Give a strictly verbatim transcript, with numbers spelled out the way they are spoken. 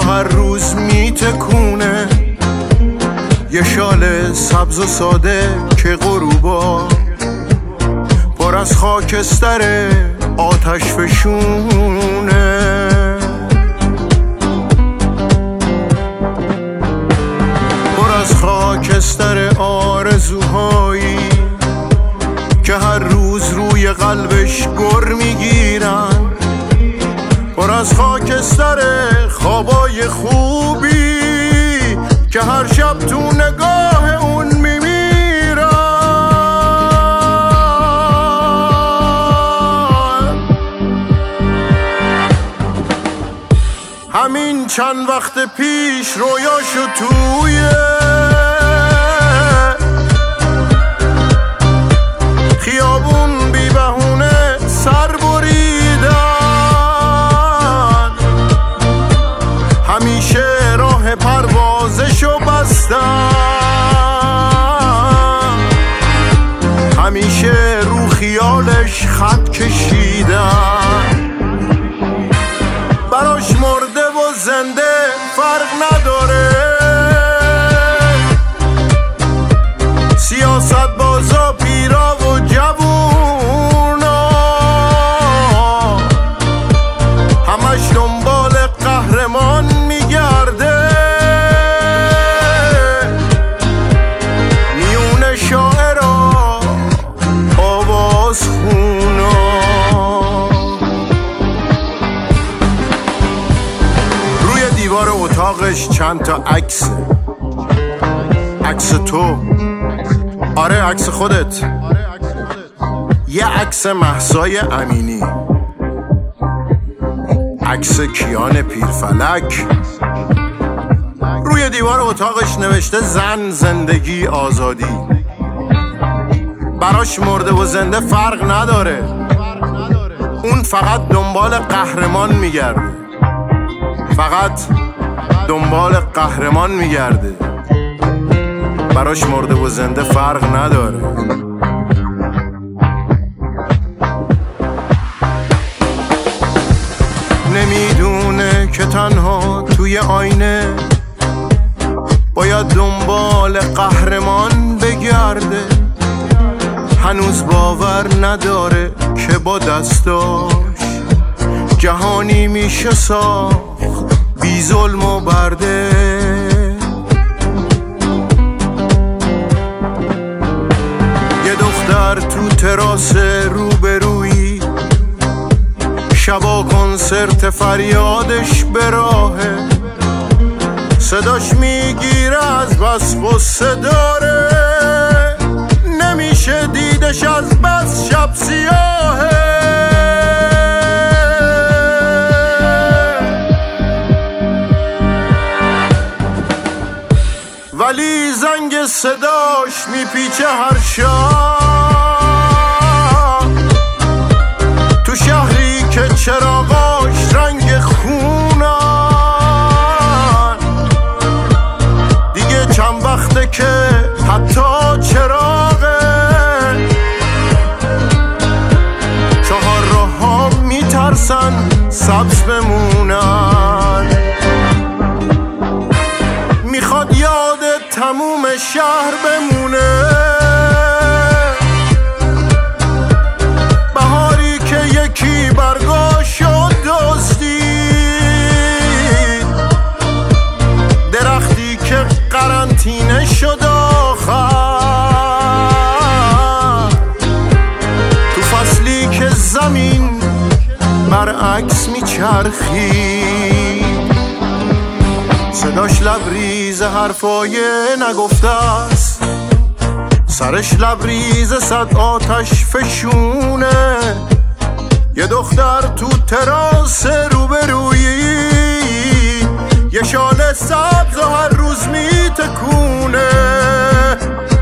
هر روز میتکونه، یه شال سبز و ساده که غروبا پر از خاکستر آتش فشونه. پر از خاکستر آرزوهایی که هر روز روی قلبش گر میگیرن. پر از خاکستر خوابای خوبی که هر شب تو نگاه اون میمیرن. همین چند وقت پیش رویاشو توی خیابون بی بهونه سر بریدن. همیشه راه پروازشو بستن، همیشه رو خیالش خط کشیدن. براش مرده و زنده فرق نداره، سیاست بازا پیرا و جوونا همش دنبال قهرمان میگرده. میونه شاعرها آواز خونا. روی دیوار اتاقش چند تا عکس، عکس تو، آره عکس خودت، یه عکس مهسای امینی، عکس کیان پیرفلک. روی دیوار اتاقش نوشته زن، زندگی، آزادی. براش مرده و زنده فرق نداره، اون فقط دنبال قهرمان میگرده، فقط دنبال قهرمان میگرده. براش مرده و زنده فرق نداره. نمیدونه که تنها توی آینه باید دنبال قهرمان بگرده. هنوز باور نداره که با دستاش جهانی میشه ساخت بی ظلم و برده. یه دختر تو تراس روبرویی، شبا کنسرت فریادش به راهه، صداش میگیره از بس غصه داره. نمیشه دیدش از بس شب سیاهه. ولی زنگ صداش میپیچه هر شب تو شهری که چراغاش رنگ خونن. دیگه چند وقته که حتی چراغه چهار راه‌ها میترسن سبز بمونن. میخواد یاد تموم شهر بمونه، بهاری که یکی برگاشو دزدید، درختی که قرنطینه شد آخر، تو فصلی که زمین برعکس میچرخید. صداش لبریز حرفای نگفته است، سرش لبریز صد آتش فشونه. یه دختر تو تراس روبرویی، یه شال سبز و هر روز میتکونه.